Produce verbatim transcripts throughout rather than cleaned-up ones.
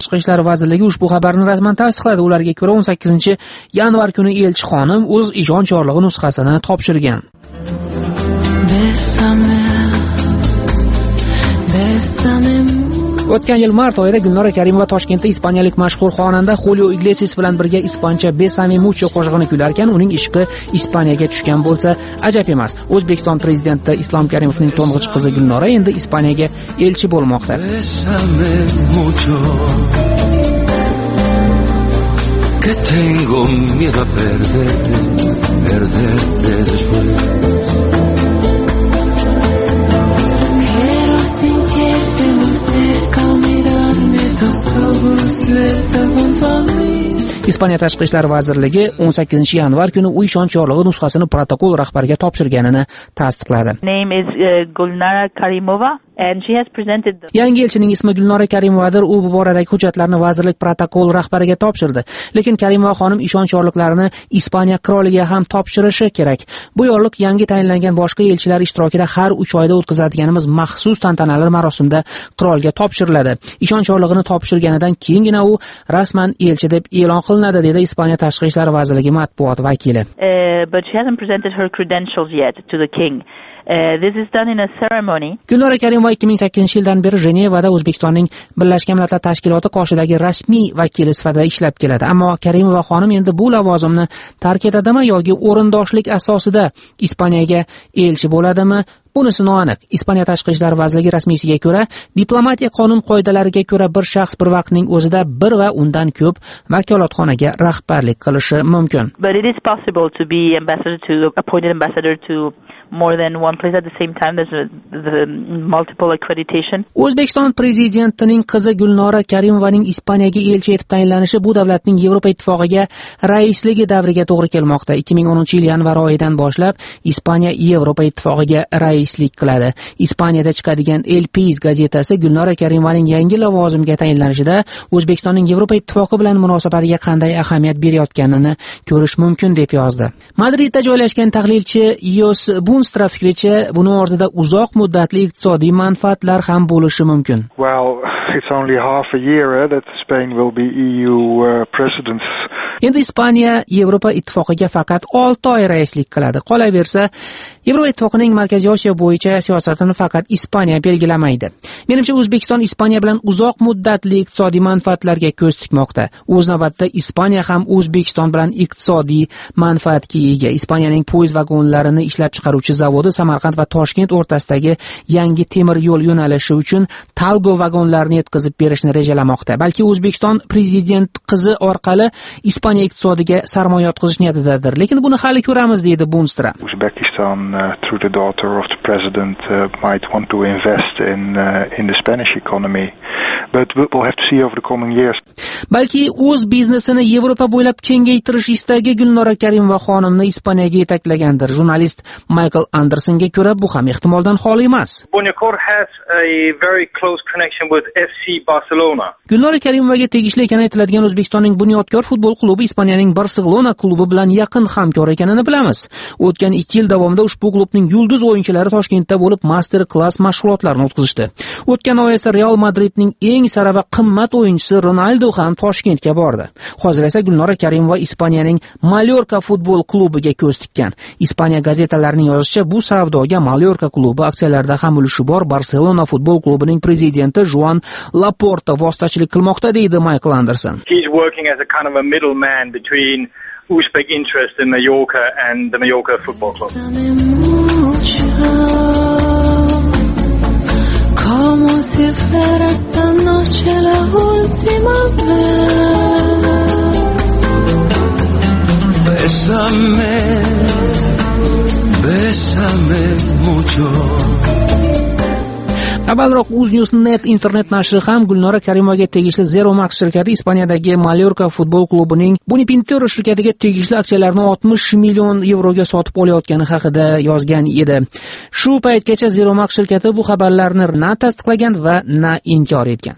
tashqi ishlar vazirligi ushbu xabarni rasman tasdiqladi. Ularga ko'ra o'n sakkizinchi yanvar kuni elchi xonim o'z ishonch yorlig'i nusxasini topshirgan. O'tgan yil mart oyida Gulnora Karimova Toshkentda ispaniyalik mashhur xonanda Julio Iglesias bilan birga ispancha Besame mucho qo'shig'ini kuylarkan, uning ishqi Ispaniyaga tushgan bo'lsa ajab emas. O'zbekiston prezidenti Islom Karimovning to'ng'ich qizi Gulnora endi Ispaniyaga elchi bo'lmoqda. Que tengo miedo a perderte, perderte después. Quiero sentirte muy cerca, mirarme tus ojos, verte junto a mí. Ispaniya tashqi ishlar vazirligi o'n sakkizinchi yanvar kuni uy ishonch yorlig'i nusxasini protokol rahbariga topshirganini tasdiqladi. Name is uh, Gulnara Karimova. And she has presented the... Yangi elchining ismi Gulnora Karimovadir. U bu boradagi hujjatlarni vazirlik protokol rahbariga topshirdi. Lekin Karimova xonim ishonch yorliqlarini Ispaniya qiroliga ham topshirishi kerak. Bu yorliq yangi tayinlangan boshqa elchilar ishtirokida har uch oyda o'tkazadiganimiz maxsus tantanali marosimda qirolga topshiriladi. Ishonch yorlig'ini topshirganidan keyingina u rasman elchi deb e'lon qilinadi, dedi Ispaniya tashqi ishlar vazirligi matbuot vakili. Uh, but she hasn't presented her credentials yet to the king. Uh, this is done in a ceremony. Gulnora Karimova ikki ming sakkizinchi yildan beri Jenevada O'zbekistonning Birlashgan Millatlar Tashkiloti qoshidagi rasmiy vakili sifatida ishlab keladi. Ammo Karimova xonim endi bu lavozimni tark etadimi yoki o'rindoshlik asosida Ispaniyaga elchi bo'ladimi? Bunisi noaniq. Ispaniya tashqi ishlar vazirligi rasmiysiga ko'ra, diplomatiya qonun qoidalariga ko'ra bir shaxs bir vaqtning o'zida bir va undan ko'p vakolatxonaga rahbarlik qilishi mumkin. But it is possible to be ambassador to appointed ambassador to more than one place at the same time. There's a, the multiple accreditation. O'zbekiston prezidentining qizi Gulnora Karimovaning Ispaniyaga elchi etib tayinlanishi bu davlatning Yevropa ittifoqiga raisligi davriga to'g'ri kelmoqda. ikki ming o'ninchi yil yanvar oyidan boshlab Ispaniya Yevropa ittifoqiga raislik qiladi. Ispaniyada chiqadigan El País gazetasi Gulnora Karimovaning yangi lavozimga tayinlanishida O'zbekistonning Yevropa ittifoqi bilan munosabatiga qanday ahamiyat berayotganini ko'rish mumkin deb yozdi. Madridda joylashgan tahlilchi Yos Bunstra fikricha, buni ortida uzoq muddatli iqtisodiy manfaatlar ham bo'lishi mumkin. Well, it's only half a year eh, that Spain will be E U uh, president. Endi Ispaniya Yevropa ittifoqiga faqat olti oy raislik qiladi. Qolaversa, Yevropa ittifoqining Markaziy Osiyo bo'yicha siyosatini faqat Ispaniya belgilamaydi. Menimcha O'zbekiston Ispaniya bilan uzoq muddatli iqtisodiy manfaatlarga ko'z tikmoqda. O'z navbatida Ispaniya ham O'zbekiston bilan iqtisodiy manfaatga ega. Ispaniyaning poyezd vagonlarini ishlab chiqaruvchi zavodi Samarqand va Toshkent o'rtasidagi yangi temir yo'l yo'nalishi uchun Talgo vagonlarini yetkazib berishni rejalamoqda. Balki O'zbekiston prezident qizi orqali Ispaniya iqtisodiga sarmoya yotqizish niyatidadir. Lekin buni hali ko'ramiz, deydi Bunstra. Uzbekistan uh, through the daughter of the president uh, might want to invest in uh, in the Spanish economy. But we'll have to see over the coming years. Balki o'z biznesini Yevropa bo'ylab kengaytirish istagi Gulnora Karimova xonimni Ispaniyaga yetaklagandir. Jurnalist Michael Andersonga ko'ra bu ham ehtimoldan xoli emas. Bunyakor has a very close connection with F C Barcelona. Gulnora Karimovaga tegishli ekani aytiladigan O'zbekistonning Bunyodkor futbol klubi Ispaniyaning Barselona klubi bilan yaqin hamkor ekanini bilamiz. O'tgan ikki yil davomida ushbu klubning yulduz o'yinchilari Toshkentda bo'lib master class mashg'ulotlarini o'tkazishdi. O'tgan oy esa Real Madridning eng sara va qimmat o'yinchisi Ronaldo ham Toshkentga bordi. Hozir esa Gulnora Karimova Ispaniyaning Mallorca futbol klubiga ko'z tikkan. Ispaniya gazetalarining yozishicha, bu savdoga Mallorca klubi aksiyalarida ham ulushi bor Barselona futbol klubining prezidenti Joan Laporta vositachilik qilmoqda, deydi Michael Anderson. He's working as a kind of a middleman between Uzbek interest in Mallorca and the Mallorca football club. Como si fuera esta noche la última vez. Bésame, bésame mucho. Avvalroq UzNews punkt net internet nashri ham Gulnora Karimovaga tegishli Zero Max shirkati Ispaniyadagi Mallorca futbol klubining Bunipintero shirkatiga tegishli aksiyalarini oltmish million yevroga sotib olayotgani haqida yozgan edi. Shu paytgacha Zero Max shirkati bu xabarlarni na tasdiqlagan va na inkor etgan.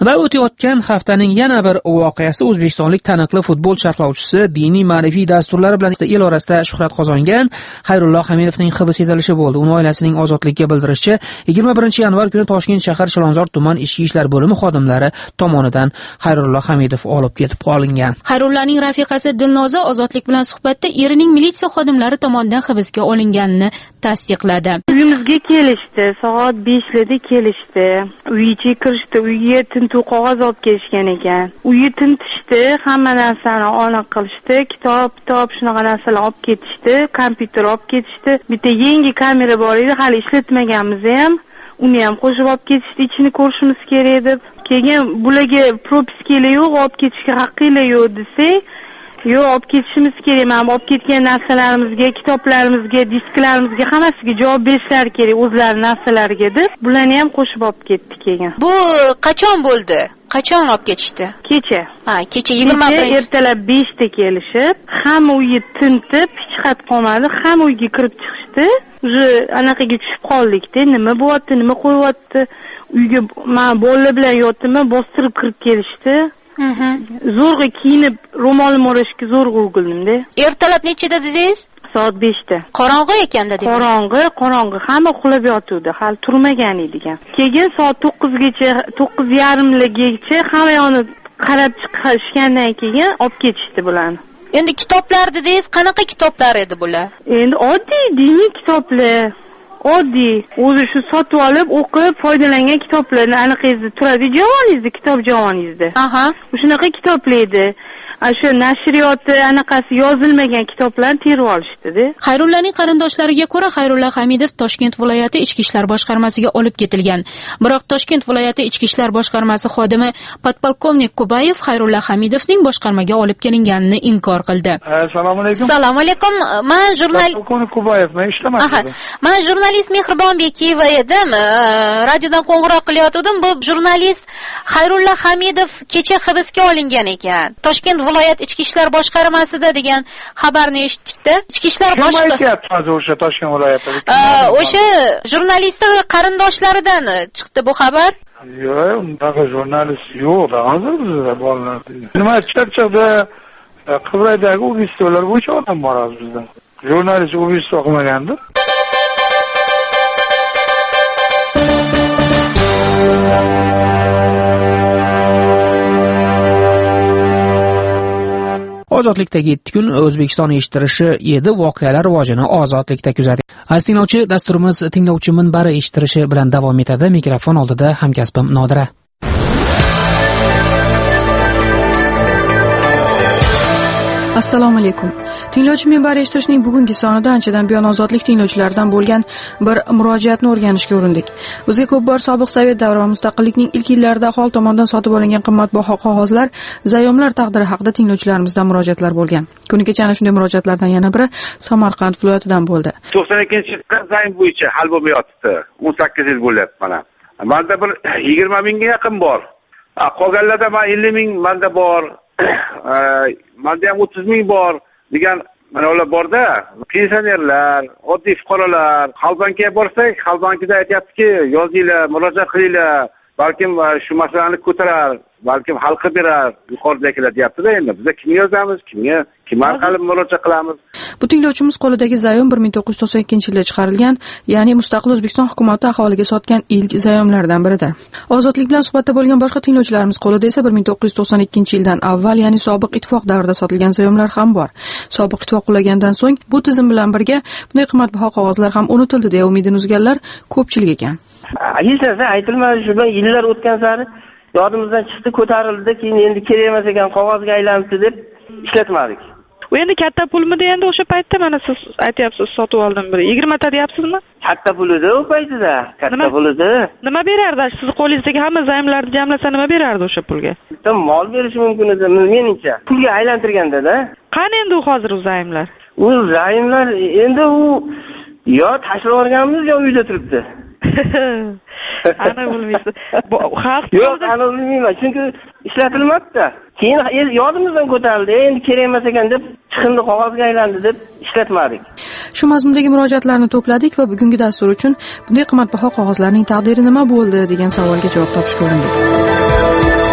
Va o'tayotgan haftaning yana bir voqeasi o'zbekistonlik taniqli futbol sharhlovchisi, diniy ma'rifiy dasturlari bilan el orasida shuhrat qozongan Xayrullo Hamidovning hibs etilishi bo'ldi. Uni oilasining Ozodlikka bildirishicha, yigirma birinchi yanvar kuni Toshkent shahar Chilonzor tuman ichki ishlar bo'limi xodimlari tomonidan Xayrullo Hamidov olib ketib qolingan. Xayrulloning rafiqasi Dilnoza Ozodlik bilan suhbatda erining militsiya xodimlari tomonidan hibsga olinganini tasdiqladi. Uyimizga kelishdi, soat beshlarda kelishdi. Uyga kirishdi, uyga tintuv qog'oz olib kelishgan ekan. Uyni tintishdi, hamma narsani aniq qilishdi, kitob, kitob shunaqa narsalar olib ketishdi, kompyuter olib ketishdi. Bitta yangi kamera bor edi, hali ishlatmaganmiz ham. Uni ham qo'shib olib ketishdi, ichini ko'rishimiz kerak deb. Keyin bularga propiskalar yo'q, olib ketishga haqqinglar yo'q desak, yo'q, olib ketishimiz kerak. Mana olib ketgan narsalarimizga, kitoblarimizga, disklarimizga hammasiga javob berishlari kerak, o'zlari narsalariga deb. Bularni ham qo'shib olib ketdi keyin. Bu qachon bo'ldi? Qachon olib ketishdi? Kecha. Ha, kecha yigirma bir ertalab beshda kelishib, hamma uyni tintib, hech qat qolmadi, hamma uyga kirib chiqishdi. Uje anaqaga tushib qoldik-da, nima bo'lyapti, nima qo'yyapti? Uyga men bolalar bilan yotdimmi, bostirib kirib kelishdi. Mhm. Zo'rg'a kiyinib, ro'molim o'rashga zo'rg'a o'gildim-da. Ertalab nechida dedingiz? Soat beshda. Qorong'i ekanda dedingiz. Qorong'i, qorong'i, hamma uxlab yotuvdi, hali turmagan edik. Keyin soat to'qqizgacha, to'qqiz yarim gacha hamma yoqni qarab chiqishgandan keyin olib ketishdi bularni. Endi kitoblar dedingiz, qanaqa kitoblar edi bular? Endi oddiy diniy kitoblar. Oddiy, o'zi shu sotib olib, o'qib, foydalangan kitoblarni anaqangizda turadi, javoningizda, kitob javoningizda. Aha. Shunaqa kitoblar edi. Shu nashriyoti anaqasi yozilmagan kitoblarni terib olishdi-da. Xayrullaning qarindoshlariga ko'ra, Xayrullo Hamidov Toshkent viloyati ichki ishlar boshqarmasiga olib ketilgan. Biroq Toshkent viloyati ichki ishlar boshqarmasi xodimi podpolkovnik Kubayev Xayrullo Hamidovning boshqarmaga olib kelinganini inkor qildi. Assalomu alaykum. Assalomu alaykum. Men jurnalist Podpolkovnik Kubayev, men ishlamayman. Men jurnalist Mehribon Bekiyeva edim. Radiodan qo'ng'iroq qilayotgandim. Bu jurnalist Xayrullo Hamidov kecha hibsga olingan ekan. Toshkent viloyat ichki ishlar boshqarmasida degan xabarni eshitdik-da. Ichki ishlar boshqarmasi o'sha Toshkent viloyatida. O'sha jurnalistlar va qarindoshlaridan chiqdi bu xabar. Yo'q, unaqa jurnalist yo'q, hozir bizda bolalar. Nima chiqdi? Qibraydagi ubistlar bo'yicha odam bor bizda. Jurnalist ubist o'qimagandi. Ozodlikdagi yetti kun O'zbekiston eshittirishi edi, voqealar rivojini ozodlikda kuzatdi. Aziz tinglovchi, dasturimiz tinglovchi minbari eshittirishi bilan davom etadi. Mikrofon oldida hamkasbim Nodira. Assalomu alaykum. Tinglovchi minbari eshittirishning bugungi sonida anchadan buyon ozodlik tinglovchilaridan bo'lgan bir murojaatni o'rganishga urindik. Bizga ko'p bor sobiq Sovet davri va mustaqillikning ilk yillarida aholi tomonidan sotib olingan qimmatbaho qog'ozlar, zayomlar taqdiri haqida tinglovchilarimizdan murojaatlar bo'lgan. Kuni kecha ana shunday murojaatlardan yana biri Samarqand viloyatidan bo'ldi. to'qson ikkinchi yilda zaym bo'yicha hal bo'lmay yotibdi. o'n sakkiz yil bo'lyapti mana. Menda bir yigirma mingga yaqin bor. Qolganlarda men ellik ming menda bor. Menda ham o'ttiz ming bor degan mana ular borda, pensionerlar, oddiy fuqarolar, Xalqbankiga borsak, Xalqbankida aytayaptiki, yozinglar, murojaat qilinglar, balkim shu masalani ko'tarar, balkim hal qilib berar, yuqoridagilar deyapti-da. Endi biz kimga yozamiz, kimga, kim orqali murojaat qilamiz? Bu tinglovchimiz qo'lidagi zayom bir ming to'qqiz yuz to'qson ikkinchi yilda chiqarilgan, ya'ni mustaqil O'zbekiston hukumati aholiga sotgan ilk zayomlardan biridir. Ozodlik bilan suhbatda bo'lgan boshqa tinglovchilarimiz qo'lida esa bir ming to'qqiz yuz to'qson ikkinchi yildan avval, ya'ni sobiq ittifoq davrida sotilgan zayomlar ham bor. Sobiq ittifoq qulagandan so'ng bu tizim bilan birga bunday qimmatbaho qog'ozlar ham unutildi deya umidini uzganlar ko'pchilik ekan. Hech narsa aytilmadi, shu bilan yillar o'tgan sari yodimizdan chiqdi, ko'tarildi, keyin endi kerak emas ekan, qog'ozga aylanibdi deb ishlatmadik. U endi katta pulmi endi o'sha paytda mana siz aytyapsiz, sotib oldim bir yigirma ta deyapsizmi? Katta pul edi u paytida, katta pul edi. Nima berardi? Siz qo'lingizdagi hamma zaymlarni jamlasa nima berardi o'sha pulga? Bitta mol berish mumkin edi, meningcha. Pulga aylantirganda-da. Qani endi u hozir u zaymlar? U zaymlar endi u yo tashlab yuborganmiz, yo uyda turibdi. Ana bilmaysiz. Xalq yo'q, ana bilmayman, chunki ishlatilmabdi. Keyin yodimizdan ko'tarildi, endi kerak emas ekan deb chiqindi qog'ozga aylandi deb ishlatmadik. Shu mazmundagi murojaatlarni to'pladik va bugungi dastur uchun bunday qimmatbaho qog'ozlarning taqdiri nima bo'ldi degan savolga javob topishga urindik.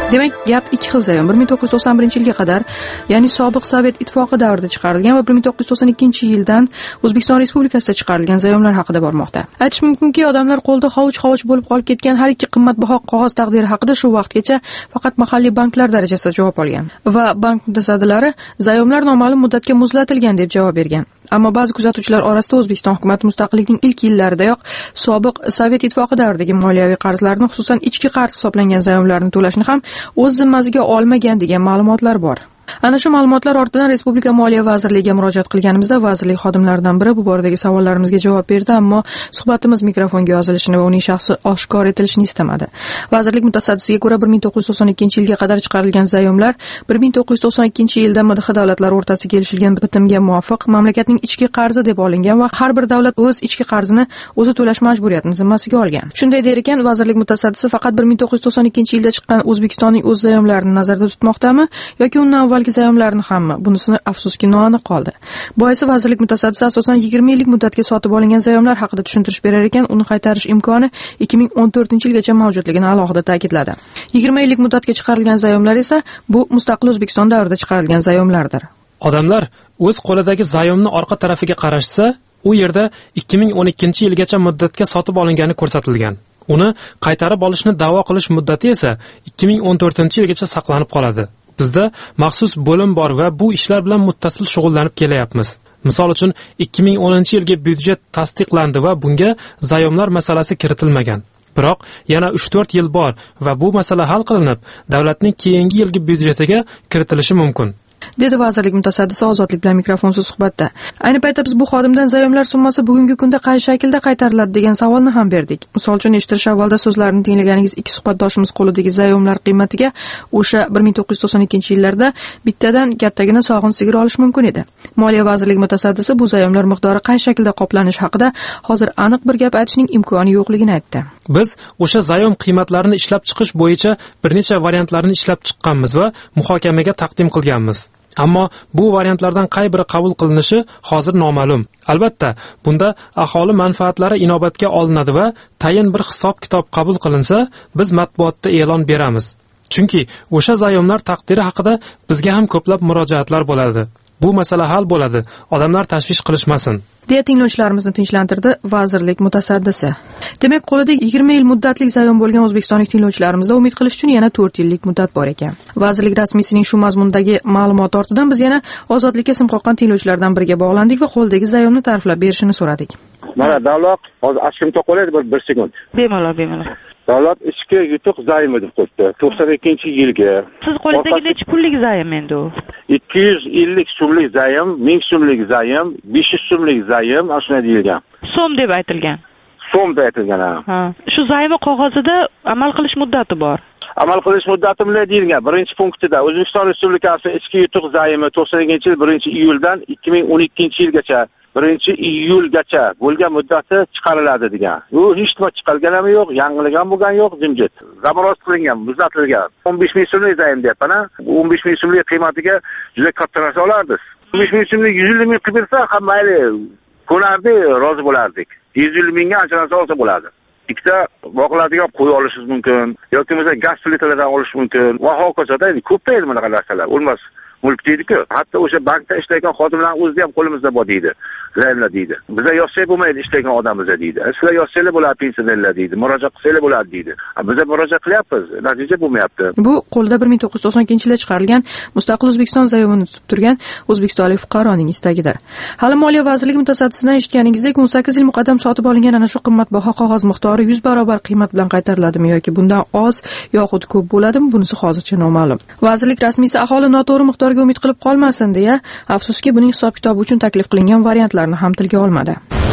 Demak, gap ikki xil zayom. bir ming to'qqiz yuz to'qson birinchi yilga qadar, ya'ni sobiq Sovet ittifoqi davrida chiqarilgan va bir ming to'qqiz yuz to'qson ikkinchi yildan O'zbekiston Respublikasida chiqarilgan zayomlar haqida bormoqda. Aytish mumkinki, odamlar qo'lda hovuch-hovuch bo'lib qolib ketgan har ikki qimmatbaho qog'oz taqdiri haqida shu vaqtgacha faqat mahalliy banklar darajasida javob olgan va bank mutasaddilari zayomlar noma'lum muddatga muzlatilgan deb javob bergan. Ammo ba'zi kuzatuvchilar orasida O'zbekiston hukumati mustaqillikning ilk yillaridayoq sobiq Sovet ittifoqi davridagi moliyaviy qarzlarni, xususan ichki qarz hisoblangan zayomlarni to'lashni ham o'z zimmasiga olmagan degan ma'lumotlar bor. Ana shu ma'lumotlar ortidan Respublika Moliya vazirligiga murojaat qilganimizda vazirlik xodimlaridan biri bu boradagi savollarimizga javob berdi, ammo suhbatimiz mikrofonga yozilishini va uning shaxsi oshkor etilishini istamadi. Vazirlik mutasaddisiga ko'ra bir ming to'qqiz yuz to'qson ikkinchi yilga qadar chiqarilgan zayomlar bir ming to'qqiz yuz to'qson ikkinchi yilda M D H davlatlari o'rtasida kelishilgan bitimga muvofiq mamlakatning ichki qarzi deb olingan va har bir davlat o'z ichki qarzini o'zi to'lash majburiyatini zimmasiga olgan. Shunday der ekan, vazirlik mutasaddisi faqat bir ming to'qqiz yuz to'qson ikkinchi yilda chiqqan O'zbekistonning o'z zayomlarini nazarda tutmoqdami yoki undan avvalgi zayomlarni hammi? Bunisini afsuski noaniq qoldi. Boisi vazirlik mutasaddisi asosan yigirma yillik muddatga sotib olingan zayomlar haqida tushuntirish berar ekan, uni qaytarish imkoni ikki ming o'n to'rtinchi yilgacha mavjudligini alohida ta'kidladi. yigirma yillik muddatga chiqarilgan zayomlar esa bu mustaqil O'zbekiston davrida chiqarilgan zayomlardir. Odamlar o'z qo'lidagi zayomni orqa tarafiga qarashsa, u yerda ikki ming o'n ikkinchi yilgacha muddatga sotib olingani ko'rsatilgan. Uni qaytarib olishni da'vo qilish muddati esa ikki ming o'n to'rtinchi yilgacha saqlanib qoladi. Bizda maxsus bo'lim bor va bu ishlar bilan muttasil shug'ullanib kelayapmiz. Misol uchun ikki ming o'ninchi yilga byudjet tasdiqlandi va bunga zayomlar masalasi kiritilmagan. Biroq yana uch to'rt yil bor va bu masala hal qilinib, davlatning keyingi yilgi byudjetiga kiritilishi mumkin, dedi vazirlik mutasaddisi ozodlik bilan mikrofonsiz suhbatda. Ayni paytda biz bu xodimdan zayomlar summasi bugungi kunda qay shaklda qaytariladi degan savolni ham berdik. Misol uchun eshitish avvalda so'zlarini tinglaganingiz ikki suhbatdoshimiz qo'lidagi zayomlar qiymatiga o'sha bir ming to'qqiz yuz to'qson ikkinchi yillarda bittadan kattagina sog'in sigir olish mumkin edi. Moliya vazirligi mutasaddisi bu zayomlar miqdori qay shaklda qoplanishi haqida hozir aniq bir gap aytishning imkoni yo'qligini aytdi. Biz o'sha zayom qiymatlarini ishlab chiqish bo'yicha bir necha variantlarni ishlab chiqqanmiz va muhokamaga taqdim qilganmiz. Ammo bu variantlardan qay biri qabul qilinishi hozir noma'lum. Albatta, bunda aholi manfaatlari inobatga olinadi va tayin bir hisob-kitob qabul qilinsa, biz matbuotda e'lon beramiz. Chunki o'sha zayomlar taqdiri haqida bizga ham ko'plab murojaatlar bo'ladi. Bu masala hal bo'ladi. Odamlar tashvish qilishmasin, deya tinglovchilarimizni tinchlantirdi vazirlik mutasaddisi. Demak, qo'lida yigirma yil muddatlik zayom bo'lgan o'zbekistonlik tinglovchilarimizda umid qilish uchun yana to'rt yillik muddat bor ekan. Vazirlik rasmiysining shu mazmundagi ma'lumot ortidan biz yana ozodlikka sim qoqqan tinglovchilardan biriga bog'landik va qo'ldagi zayomni ta'riflab berishini so'radik. Mana davlat hozir ashkim to'qolaydi bir bir sekund. Bemalol, bemalol. Davlat ichki yutuq zaymi deb qo'yibdi. to'qson ikkinchi yilga. Siz qo'lidagi necha pullik zayom endi u? ikki yuz ellik so'mlik zayom, ming so'mlik zayom, besh yuz so'mlik zayom, shunday deyilgan. So'm deb aytilgan. So'm deb aytilgan. Ha. Shu zayom qog'ozida amal qilish muddati bor. Amal qilish muddati bunday deyilgan. Birinchi punktida O'zbekiston Respublikasi ichki yutuq zaymi to'qson ikkinchi yil birinchi iyuldan ikki ming o'n ikkinchi yilgacha birinchi iyulgacha bo'lgan muddati chiqariladi degan. U hech nima chiqargan ham yo'q, yangilik ham bo'lgan yo'q, jimjit. Zamonoz qilingan, muzlatilgan. o'n besh ming so'mlik zayim deyapman, ha. o'n besh ming so'mlik qiymatiga juda katta narsa olardik. o'n besh ming so'mlik yuz ellik ming qilib bersa, ham mayli, ko'nardi, rozi bo'lardik. yuz ellik mingga ancha narsa olsa bo'ladi. Ikkita boqiladigan qo'y olishingiz mumkin yoki bo'lmasa gaz plitalardan olish mumkin va hokazoda. Ko'pda edi bunaqa narsalar. O'lmas mulk deydi-ku. Hatto o'sha bankda ishlayotgan xodimlarning o'zida ham qo'limizda bor deydi. Zayimlar deydi. Bizlar yozsak bo'lmaydi ishlayotgan odamimizga deydi. Sizlar yozsanglar bo'ladi pensionerlar deydi. Murojaat qilsanglar bo'ladi deydi. Biz ham murojaat qilyapmiz, natija bo'lmayapti. Bu qo'lida bir ming to'qqiz yuz to'qson ikkinchi yilda chiqarilgan mustaqil O'zbekiston zayomini tutib turgan o'zbekistonlik fuqaroning istagidir. Hali Moliya vazirligi mutasaddisidan eshitganingizdek, o'n sakkiz yil muqaddam sotib olingan ana shu qimmatbaho qog'oz miqdori yuz barobar qiymat bilan qaytariladimi yoki bundan oz yoxud ko'p bo'ladimi, bunisi hozircha noma'lum. Vazirlik rasmiysi aholi noto'g'ri miqdorga umid qilib qolmasin deya, afsuski buning hisob-kitobi uchun taklif qilingan variantlarni ham tilga olmadi.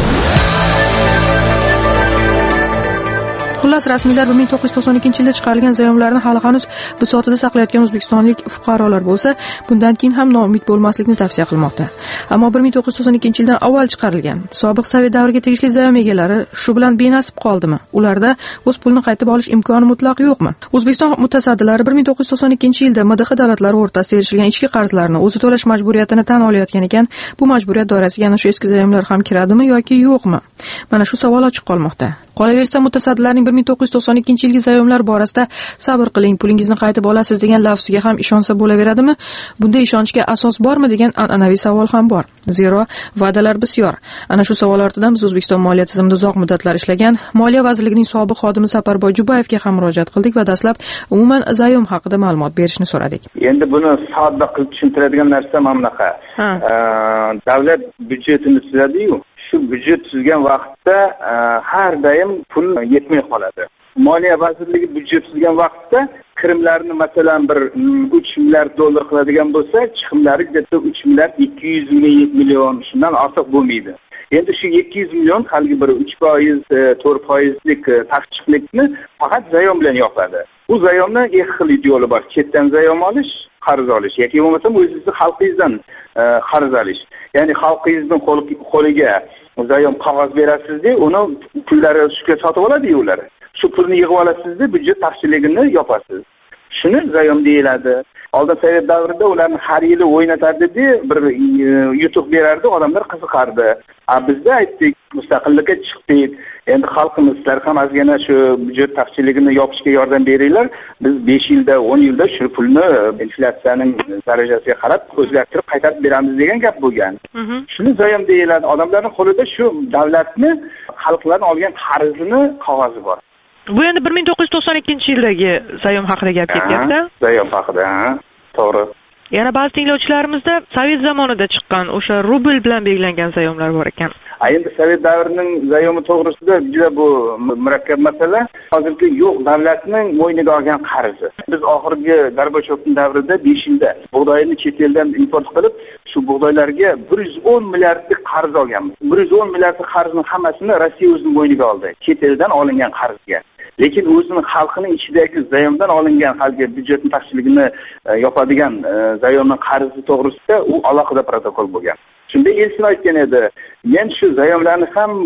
Xullas, rasmiylar bir ming to'qqiz yuz to'qson ikkinchi yilda chiqarilgan zayomlarni hali hanuz bisotida saqlayotgan o'zbekistonlik fuqarolar bo'lsa, bundan keyin ham noumid bo'lmaslikni tavsiya qilmoqda. Ammo bir ming to'qqiz yuz to'qson ikkinchi yildan avval chiqarilgan sobiq Sovet davriga tegishli zayom egalari shu bilan benasib qoldimi? Ularda o'z pulini qaytib olish imkoni mutlaq yo'qmi? O'zbekiston mutasaddilari bir ming to'qqiz yuz to'qson ikkinchi yilda M D H davlatlari o'rtasida erishilgan ichki qarzlarni o'zi to'lash majburiyatini tan olayotgan ekan, bu majburiyat doirasiga ana shu eski zayomlar ham kiradimi yoki yo'qmi? Mana shu savol ochiq qolmoqda. Qolaversa, mutasaddilarning bir ming to'qqiz yuz to'qson ikkinchi yilgi zayomlar borasida sabr qiling, pulingizni qaytib olasiz degan lafziga ham ishonsa bo'laveradimi? Bunday ishonchga asos bormi degan an'anaviy savol ham bor. Zero va'dalar bisyor. Ana shu savol ortidan biz O'zbekiston moliya tizimida uzoq muddatlar ishlagan Moliya vazirligining sobiq xodimi Safarboy Jubayevga ham murojaat qildik va dastlab umuman zayom haqida ma'lumot berishni so'radik. Endi buni sodda qilib tushuntiradigan narsa mana bunaqa. Davlat byudjetini tuzadi-yu, shu byudjet tuzgan vaqtda har doim pul yetmay qoladi. Moliya vazirligi byudjet tuzgan vaqtda kirimlarni masalan bir uch milliard dollar qiladigan bo'lsa, chiqimlari bitta uch milliard ikki yuz million, shundan ortiq bo'lmaydi. Endi shu ikki yuz million haligi bir uch foiz, to'rt foizlik taqchiqlikni faqat zayom bilan yopadi. Bu zayomni ikki xil yo'li bor. Chetdan zayom olish, qarz olish yoki bo'lmasa o'zingizni xalqingizdan qarz olish. Ya'ni xalqingizning qo'liga zayom qog'oz berasiz-da, uni pullari shunga sotib oladi-yu ular. Shu pulni yig'ib olasiz-da, byudjet taqchilligini yopasiz. Shuni zayom deyiladi. Oldin Sovet davrida ularni har yili o'ynatardi-da, bir yutuq berardi, odamlar qiziqardi. A bizda aytdik, mustaqillikka chiqdik. Endi xalqimiz sizlar ham azgina shu byudjet taqchilligini yopishga yordam beringlar. Biz besh yilda, o'n yilda shu pulni inflyatsiyaning darajasiga qarab o'zgartirib qaytarib beramiz degan gap bo'lgan. Shuni zayom deyiladi. Odamlarning qo'lida shu davlatni, xalqlardan olgan qarzini qog'ozi bor. Bu endi bir ming to'qqiz yuz to'qson ikkinchi yildagi zayom haqida gap ketyapti. Zayom haqida, ha, to'g'ri. Yana ba'zi tinglovchilarimizda Sovet zamonida chiqqan o'sha rubl bilan belgilangan zayomlar bor ekan. Endi Sovet davrining zayomi to'g'risida juda bu murakkab masala. Hozirgi yo'q davlatning bo'yniga olgan qarzi. Biz oxirgi Gorbachyovning davrida besh yilda bug'doyni chet eldan import qilib, shu bug'doylarga bir yuz o'n milliardlik qarz olganmiz. bir yuz o'n milliardlik qarzni hammasini Rossiya o'zining bo'yniga oldi. Chet eldan olingan qarzga. Lekin o'zining xalqining ichidagi zayomdan olingan haligi byudjetning taqchilligini yopadigan zayomning qarzi to'g'risida u alohida protokol bo'lgan. Shunda Elsin aytgan edi, men shu zayomlarni ham